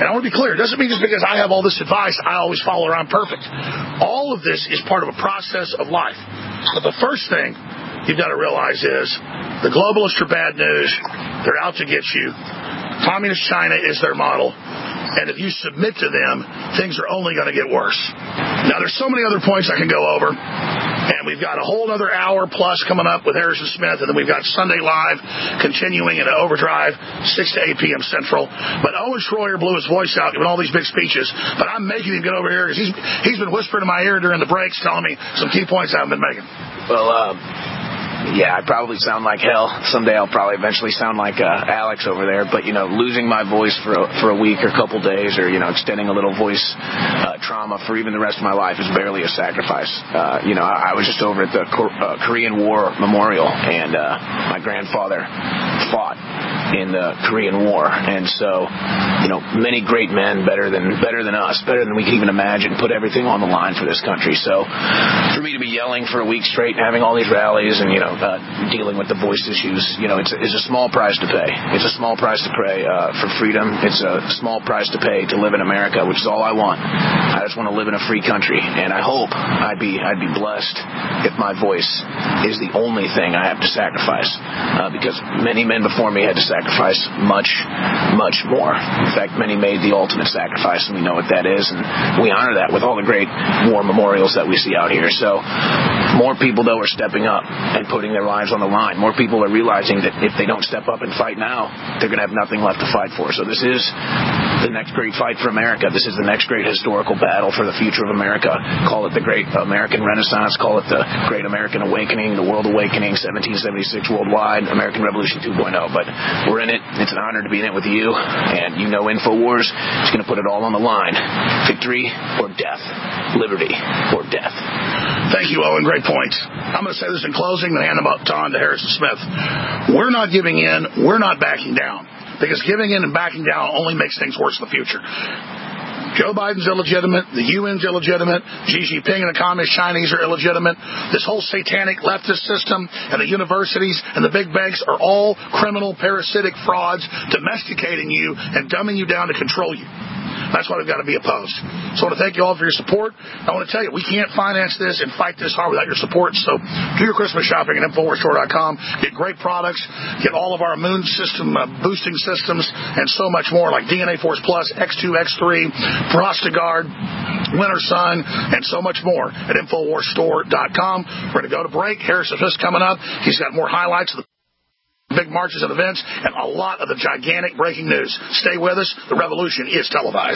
B: And I want to be clear, it doesn't mean just because I have all this advice, I always follow around perfect. All of this is part of a process of life. But the first thing you've got to realize is the globalists are bad news. They're out to get you. Communist China is their model. And if you submit to them, things are only going to get worse. Now, there's so many other points I can go over. And we've got a whole other hour plus coming up with Harrison Smith. And then we've got Sunday Live continuing in Overdrive, six to eight p.m. Central. But Owen Schroyer blew his voice out giving all these big speeches. But I'm making him get over here because he's, he's been whispering in my ear during the breaks telling me some key points I haven't been making.
P: Well, uh... yeah, I probably sound like hell. Someday I'll probably eventually sound like uh, Alex over there. But, you know, losing my voice for a, for a week or a couple days or, you know, extending a little voice uh, trauma for even the rest of my life is barely a sacrifice. Uh, you know, I, I was just over at the Cor- uh, Korean War Memorial, and uh, my grandfather fought in the Korean War. And so, you know, many great men, better than better than us, better than we can even imagine, put everything on the line for this country. So for me to be yelling for a week straight and having all these rallies and, you know, Uh, dealing with the voice issues, you know, it's, it's a small price to pay. It's a small price to pay uh, for freedom. It's a small price to pay to live in America, which is all I want. I just want to live in a free country, and I hope I'd be I'd be blessed if my voice is the only thing I have to sacrifice, uh, because many men before me had to sacrifice much, much more. In fact, many made the ultimate sacrifice, and we know what that is, and we honor that with all the great war memorials that we see out here. So more people, though, are stepping up and putting their lives on the line. More people are realizing that if they don't step up and fight now, they're going to have nothing left to fight for. So this is the next great fight for America. This is the next great historical battle for the future of America. Call it the Great American Renaissance. Call it the Great American Awakening, the World Awakening, seventeen seventy-six worldwide, American Revolution two point oh. But we're in it. It's an honor to be in it with you. And you know InfoWars is going to put it all on the line. Victory or death. Liberty or death.
B: Thank you, Owen. Great points. I'm going to say this in closing, then hand them on to Harrison Smith. We're not giving in. We're not backing down. Because giving in and backing down only makes things worse in the future. Joe Biden's illegitimate. The U N's illegitimate. Xi Jinping and the Communist Chinese are illegitimate. This whole satanic leftist system and the universities and the big banks are all criminal, parasitic frauds, domesticating you and dumbing you down to control you. That's why we've got to be opposed. So I want to thank you all for your support. I want to tell you, we can't finance this and fight this hard without your support. So do your Christmas shopping at Infowars Store dot com. Get great products. Get all of our immune system uh, boosting systems and so much more like D N A Force Plus, X two, X three, Prostagard, Winter Sun, and so much more at Infowars Store dot com. We're going to go to break. Harrison Smith's coming up. He's got more highlights of the big marches and events, and a lot of the gigantic breaking news. Stay with us. The revolution is televised.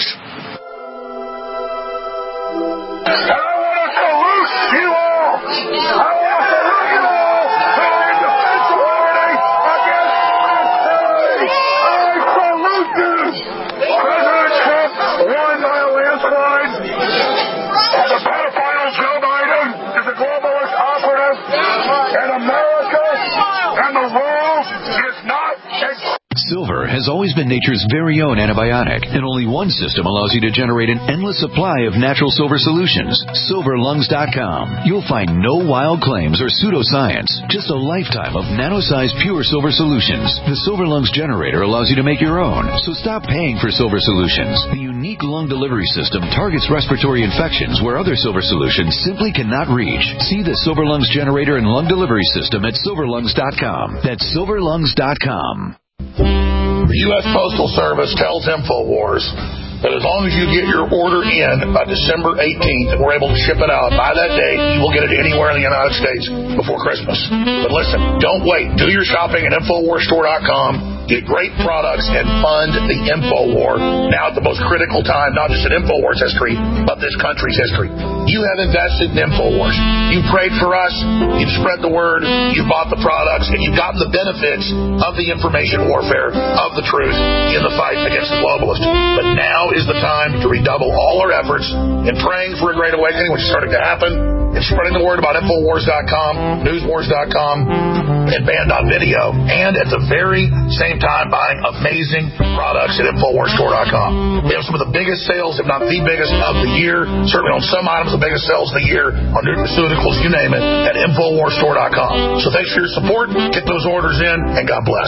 L: And I want to salute you all. I want to salute you all for your defense authority against hostility. I salute you. President Trump won by a landslide. The pedophile Joe Biden is a globalist operative, and America and the world is not a
I: Silver has always been nature's very own antibiotic, and only one system allows you to generate an endless supply of natural silver solutions. Silver Lungs dot com. You'll find no wild claims or pseudoscience, just a lifetime of nano-sized pure silver solutions. The Silver Lungs generator allows you to make your own, so stop paying for silver solutions. The unique lung delivery system targets respiratory infections where other silver solutions simply cannot reach. See the Silver Lungs generator and lung delivery system at Silver Lungs dot com. That's Silver Lungs dot com.
B: The U S Postal Service tells InfoWars that as long as you get your order in by December eighteenth and we're able to ship it out by that date, you will get it anywhere in the United States before Christmas. But listen, don't wait. Do your shopping at Infowars Store dot com. Get great products and fund the InfoWar now at the most critical time, not just in InfoWars history, but this country's history. You have invested in InfoWars. You've prayed for us. You've spread the word. You've bought the products, and you've gotten the benefits of the information warfare, of the truth in the fight against the globalists. But now is the time to redouble all our efforts in praying for a great awakening, which is starting to happen, and spreading the word about Infowars dot com, News Wars dot com, and Band dot video, and at the very same time buying amazing products at Infowars Store dot com. We have some of the biggest sales, if not the biggest of the year, certainly on some items the biggest sales of the year, on nutraceuticals, you name it, at Infowars Store dot com. So thanks for your support. Get those orders in, and God bless.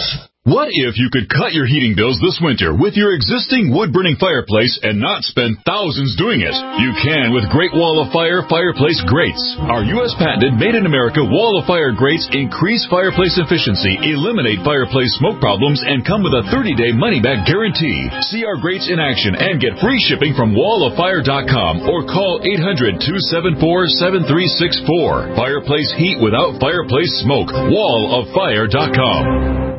Q: What if you could cut your heating bills this winter with your existing wood-burning fireplace and not spend thousands doing it? You can with Great Wall of Fire fireplace grates. Our U S patented made-in-America Wall of Fire grates increase fireplace efficiency, eliminate fireplace smoke problems, and come with a thirty-day money-back guarantee. See our grates in action and get free shipping from wall of fire dot com or call eight hundred, two seven four, seven three six four. Fireplace heat without fireplace smoke. wall of fire dot com.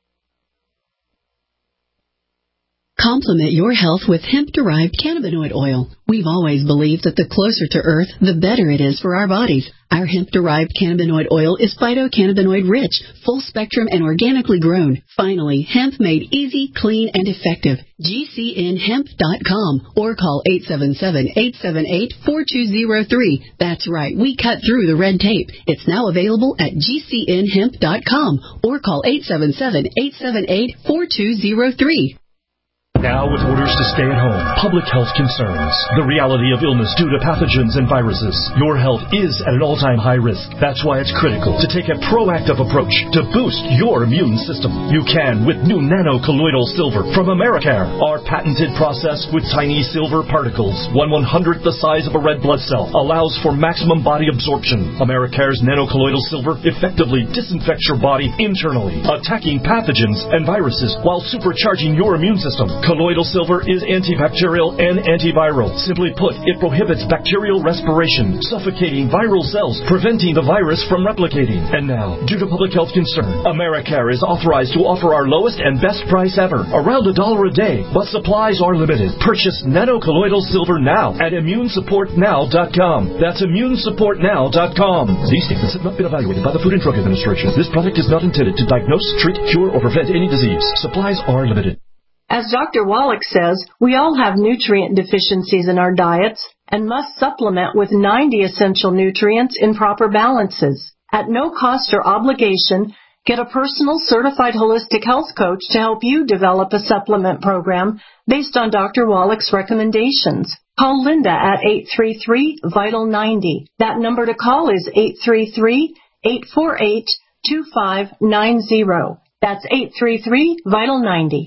O: Complement your health with hemp-derived cannabinoid oil. We've always believed that the closer to Earth, the better it is for our bodies. Our hemp-derived cannabinoid oil is phytocannabinoid-rich, full-spectrum, and organically grown. Finally, hemp made easy, clean, and effective. G C N hemp dot com or call eight seven seven, eight seven eight, four two zero three. That's right, we cut through the red tape. It's now available at G C N hemp dot com or call eight seven seven, eight seven eight, four two zero three.
R: Now with orders to stay at home, public health concerns, the reality of illness due to pathogens and viruses, your health is at an all-time high risk. That's why it's critical to take a proactive approach to boost your immune system. You can with new nano-colloidal silver from Americare. Our patented process with tiny silver particles, one one-hundredth the size of a red blood cell, allows for maximum body absorption. Americare's nano-colloidal silver effectively disinfects your body internally, attacking pathogens and viruses while supercharging your immune system. Colloidal silver is antibacterial and antiviral. Simply put, it prohibits bacterial respiration, suffocating viral cells, preventing the virus from replicating. And now, due to public health concern, Americare is authorized to offer our lowest and best price ever, around a dollar a day, but supplies are limited. Purchase nano-colloidal silver now at immune support now dot com. That's immune support now dot com. These statements have not been evaluated by the Food and Drug Administration. This product is not intended to diagnose, treat, cure, or prevent any disease. Supplies are limited.
S: As Doctor Wallach says, we all have nutrient deficiencies in our diets and must supplement with ninety essential nutrients in proper balances. At no cost or obligation, get a personal certified holistic health coach to help you develop a supplement program based on Doctor Wallach's recommendations. Call Linda at eight three three, vital ninety. That number to call is eight three three, eight four eight, two five nine zero. That's eight three three, vital ninety.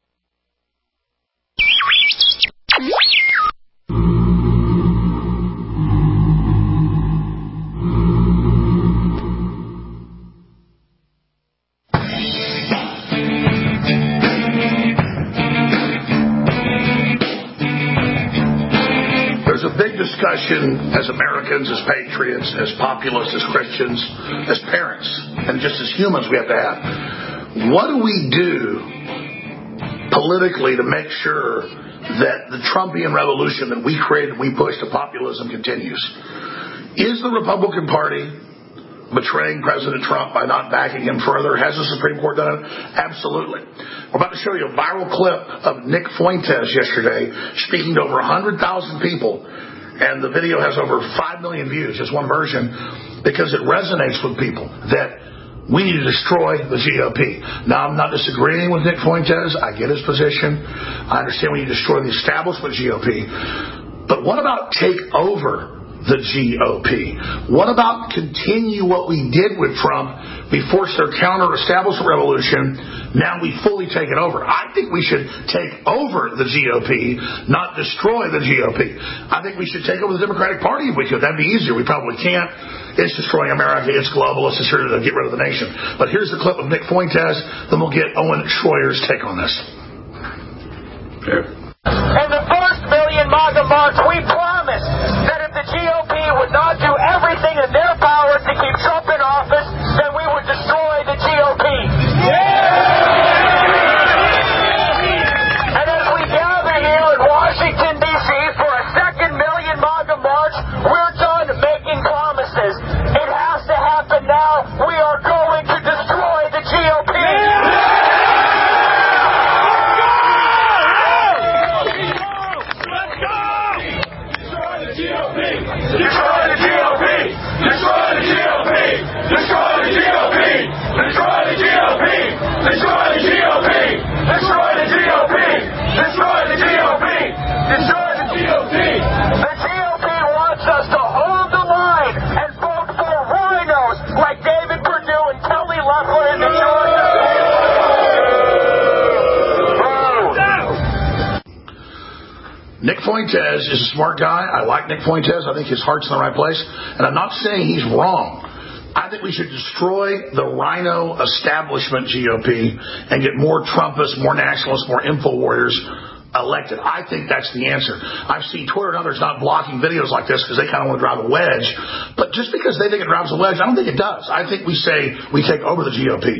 B: There's a big discussion as Americans, as patriots, as populists, as Christians, as parents, and just as humans we have to have. What do we do politically to make sure that the Trumpian revolution that we created, we pushed to populism continues? Is the Republican Party betraying President Trump by not backing him further? Has the Supreme Court done it? Absolutely. We're about to show you a viral clip of Nick Fuentes yesterday speaking to over one hundred thousand people, and the video has over five million views, just one version, because it resonates with people that we need to destroy the G O P. Now, I'm not disagreeing with Nick Fuentes. I get his position. I understand we need to destroy the establishment G O P. But what about take over the G O P? What about continue what we did with Trump? We forced their counter-establishment revolution. Now we fully take it over. I think we should take over the G O P, not destroy the G O P. I think we should take over the Democratic Party if we could. That'd be easier. We probably can't. It's destroying America. It's global. It's here to get rid of the nation. But here's the clip of Nick Fuentes. Then we'll get Owen Schroyer's take on this.
T: Okay. In the first million MAGA march, we promised that if the G O P would not do everything in their power to keep Trump in office, then we would destroy the G O P. And as we gather here in Washington, D C for a second million MAGA march, we're done making promises. It has to happen now. We are going to destroy the G O P.
B: Fuentes is a smart guy. I like Nick Fuentes. I think his heart's in the right place. And I'm not saying he's wrong. I think we should destroy the rhino establishment G O P and get more Trumpists, more nationalists, more info warriors elected. I think that's the answer. I've seen Twitter and others not blocking videos like this because they kind of want to drive a wedge. But just because they think it drives a wedge, I don't think it does. I think we say we take over the G O P.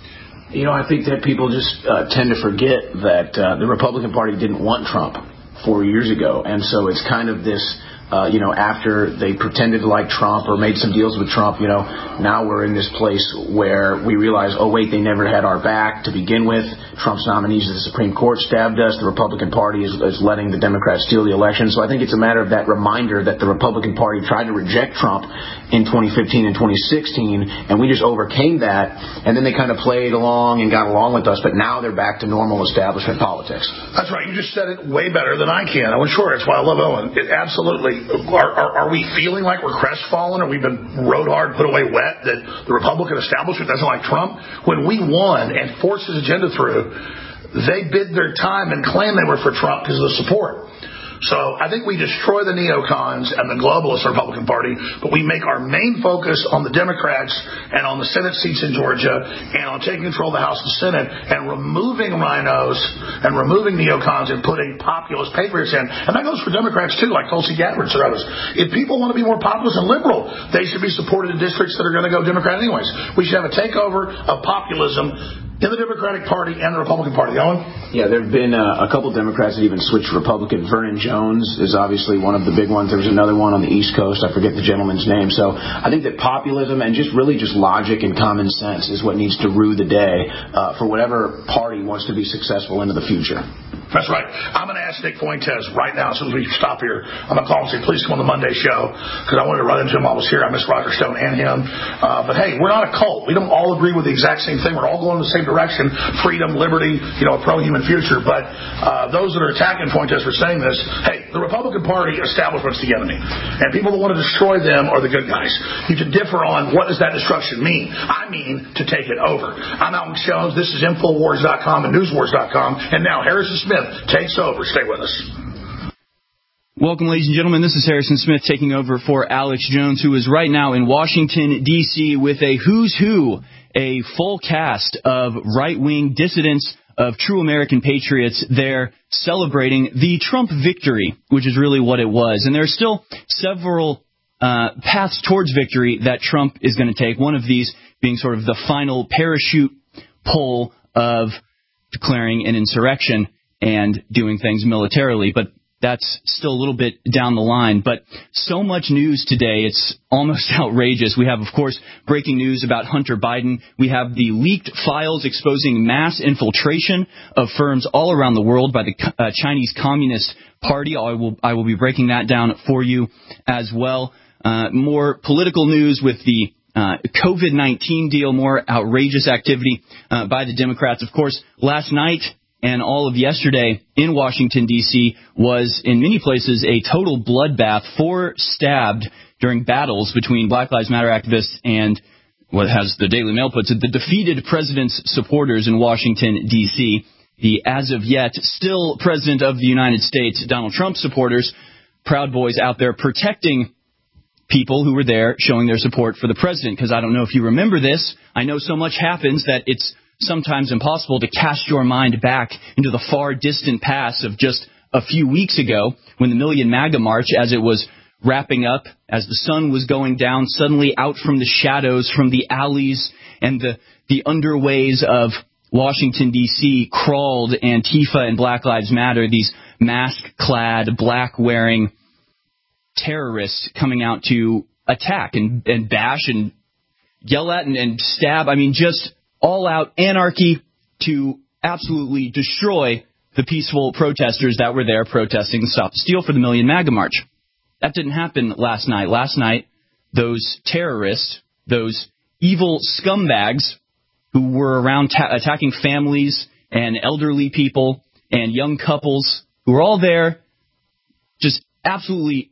P: You know, I think that people just uh, tend to forget that uh, the Republican Party didn't want Trump four years ago. And so it's kind of this... Uh, you know, after they pretended to like Trump or made some deals with Trump, you know, now we're in this place where we realize, oh, wait, they never had our back to begin with. Trump's nominees to the Supreme Court stabbed us. The Republican Party is, is letting the Democrats steal the election. So I think it's a matter of that reminder that the Republican Party tried to reject Trump in twenty fifteen and twenty sixteen, and we just overcame that. And then they kind of played along and got along with us, but now they're back to normal establishment politics.
B: That's right. You just said it way better than I can. I was sure. That's why I love Owen. It absolutely. Are, are, are we feeling like we're crestfallen or we've been rode hard, put away wet, that the Republican establishment doesn't like Trump? When we won and forced his agenda through, they bid their time and claimed they were for Trump because of the support. So I think we destroy the neocons and the globalist Republican Party, but we make our main focus on the Democrats and on the Senate seats in Georgia and on taking control of the House and Senate and removing rhinos and removing neocons and putting populist patriots in. And that goes for Democrats, too, like Tulsi Gabbard or others. If people want to be more populist and liberal, they should be supported in districts that are going to go Democrat anyways. We should have a takeover of populism in the Democratic Party and the Republican Party. Owen?
P: Yeah, there have been uh, a couple Democrats that even switched Republican. Vernon Jones is obviously one of the big ones. There was another one on the East Coast. I forget the gentleman's name. So I think that populism and just really just logic and common sense is what needs to rue the day uh, for whatever party wants to be successful into the future.
B: That's right. I'm going to ask Nick Fuentes right now as soon as we stop here. I'm going to call him and say, please come on the Monday show because I wanted to run into him while I was here. I miss Roger Stone and him. Uh, but, hey, we're not a cult. We don't all agree with the exact same thing. We're all going in the same direction, freedom, liberty, you know, a pro-human future. But uh, those that are attacking Fuentes for saying this, hey, the Republican Party establishment's the enemy. And people that want to destroy them are the good guys. You can differ on what does that destruction mean. I mean to take it over. I'm Alex Jones. This is Infowars dot com and Newswars dot com. And now Harrison Smith takes over. Stay with us.
U: Welcome, ladies and gentlemen. This is Harrison Smith taking over for Alex Jones, who is right now in Washington, D C with a who's who, a full cast of right-wing dissidents, of true American patriots there celebrating the Trump victory, which is really what it was. And there are still several uh, paths towards victory that Trump is going to take, one of these being sort of the final parachute pull of declaring an insurrection and doing things militarily, but that's still a little bit down the line. But so much news today, it's almost outrageous. We have, of course, breaking news about Hunter Biden. We have the leaked files exposing mass infiltration of firms all around the world by the uh, Chinese Communist Party. I will, I will be breaking that down for you as well. Uh, more political news with the Uh, COVID nineteen deal, more outrageous activity uh, by the Democrats. Of course, last night and all of yesterday in Washington, D C was in many places a total bloodbath. Four stabbed during battles between Black Lives Matter activists and, what has the Daily Mail puts it, the defeated president's supporters in Washington, D C The as of yet still president of the United States, Donald Trump supporters, Proud Boys out there protecting people who were there showing their support for the president, because I don't know if you remember this. I know so much happens that it's sometimes impossible to cast your mind back into the far distant past of just a few weeks ago when the Million MAGA March, as it was wrapping up, as the sun was going down, suddenly out from the shadows, from the alleys and the, the underways of Washington, D C crawled Antifa and Black Lives Matter, these mask-clad, black-wearing terrorists coming out to attack and, and bash and yell at and, and stab. I mean, just all-out anarchy to absolutely destroy the peaceful protesters that were there protesting Stop the Steal for the Million MAGA March. That didn't happen last night. Last night, those terrorists, those evil scumbags who were around ta- attacking families and elderly people and young couples who were all there just absolutely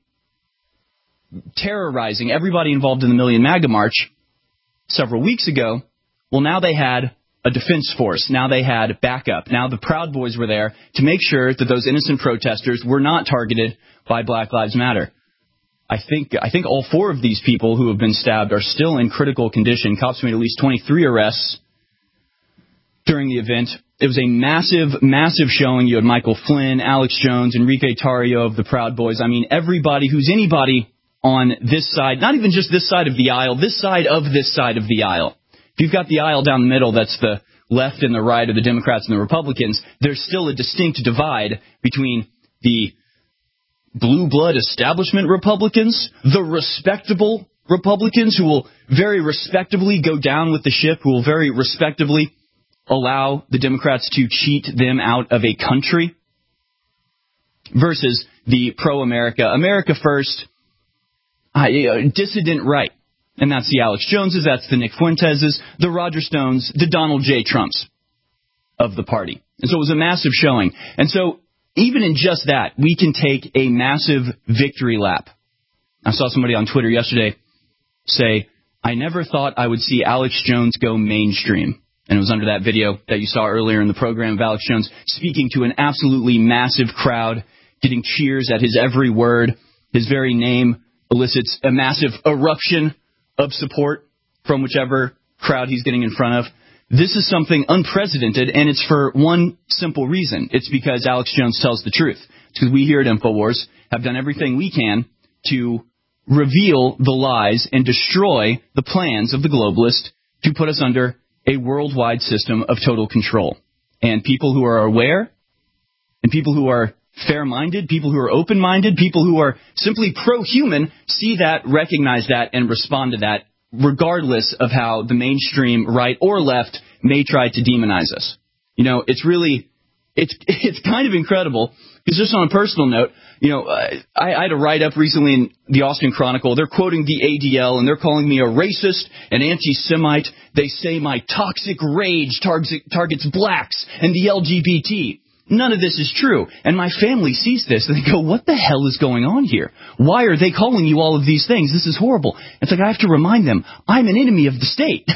U: terrorizing everybody involved in the Million MAGA March several weeks ago. Well, now they had a defense force. Now they had backup. Now the Proud Boys were there to make sure that those innocent protesters were not targeted by Black Lives Matter. I think I think all four of these people who have been stabbed are still in critical condition. Cops made at least twenty-three arrests during the event. It was a massive, massive showing. You had Michael Flynn, Alex Jones, Enrique Tarrio of the Proud Boys. I mean, everybody who's anybody on this side, not even just this side of the aisle, this side of this side of the aisle. If you've got the aisle down the middle, that's the left and the right, or the Democrats and the Republicans, there's still a distinct divide between the blue blood establishment Republicans, the respectable Republicans who will very respectably go down with the ship, who will very respectably allow the Democrats to cheat them out of a country, versus the pro-America, America first, uh, dissident right. And that's the Alex Joneses, that's the Nick Fuenteses, the Roger Stones, the Donald J. Trumps of the party. And so it was a massive showing. And so even in just that, we can take a massive victory lap. I saw somebody on Twitter yesterday say, I never thought I would see Alex Jones go mainstream. And it was under that video that you saw earlier in the program of Alex Jones speaking to an absolutely massive crowd, getting cheers at his every word. His very name elicits a massive eruption of support from whichever crowd he's getting in front of. This is something unprecedented, and it's for one simple reason. It's because Alex Jones tells the truth. It's because we here at InfoWars have done everything we can to reveal the lies and destroy the plans of the globalists to put us under a worldwide system of total control. And people who are aware, and people who are fair-minded, people who are open-minded, people who are simply pro-human, see that, recognize that, and respond to that, regardless of how the mainstream right or left may try to demonize us. You know, it's really, it's it's kind of incredible, because just on a personal note, you know, I, I had a write-up recently in the Austin Chronicle. They're quoting the A D L, and they're calling me a racist, an anti-Semite. They say my toxic rage targets, targets blacks and the L G B T. None of this is true. And my family sees this, and they go, what the hell is going on here? Why are they calling you all of these things? This is horrible. It's like I have to remind them, I'm an enemy of the state.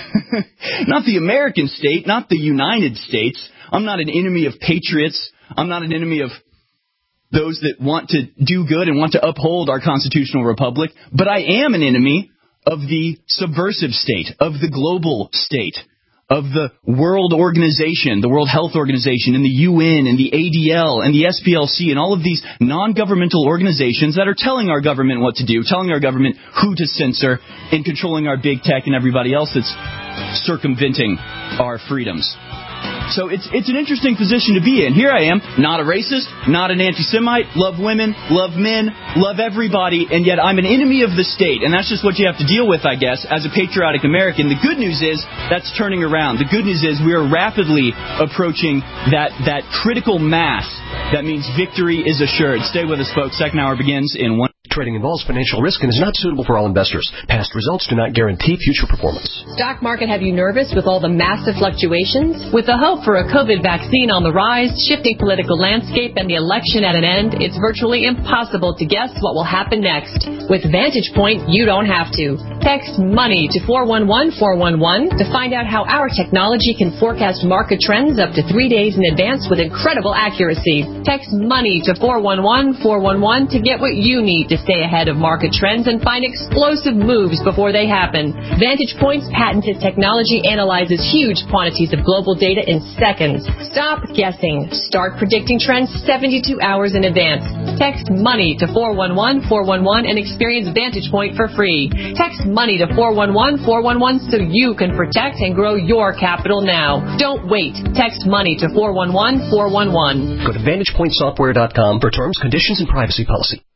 U: Not the American state, not the United States. I'm not an enemy of patriots. I'm not an enemy of those that want to do good and want to uphold our constitutional republic. But I am an enemy of the subversive state, of the global state, of the World Organization, the World Health Organization, and the U N, and the A D L, and the S P L C, and all of these non-governmental organizations that are telling our government what to do, telling our government who to censor, and controlling our big tech and everybody else that's circumventing our freedoms. So it's it's an interesting position to be in. Here I am, not a racist, not an anti-Semite, love women, love men, love everybody, and yet I'm an enemy of the state. And that's just what you have to deal with, I guess, as a patriotic American. The good news is that's turning around. The good news is we are rapidly approaching that, that critical mass. That means victory is assured. Stay with us, folks. Second hour begins in one.
C: Trading involves financial risk and is not suitable for all investors. Past results do not guarantee future performance.
V: Stock market have you nervous with all the massive fluctuations? With the hope for a COVID vaccine on the rise, shifting political landscape, and the election at an end, it's virtually impossible to guess what will happen next. With Vantage Point, you don't have to. Text MONEY to four one one four one one to find out how our technology can forecast market trends up to three days in advance with incredible accuracy. Text MONEY to four one one four one one to get what you need to stay ahead of market trends and find explosive moves before they happen. Vantage Point's patented technology analyzes huge quantities of global data in seconds. Stop guessing. Start predicting trends seventy-two hours in advance. Text MONEY to four one one four one one and experience Vantage Point for free. Text MONEY to four one one four one one so you can protect and grow your capital now. Don't wait. Text MONEY to four one one four one one.
C: Go to vantage point software dot com for terms, conditions, and privacy policy.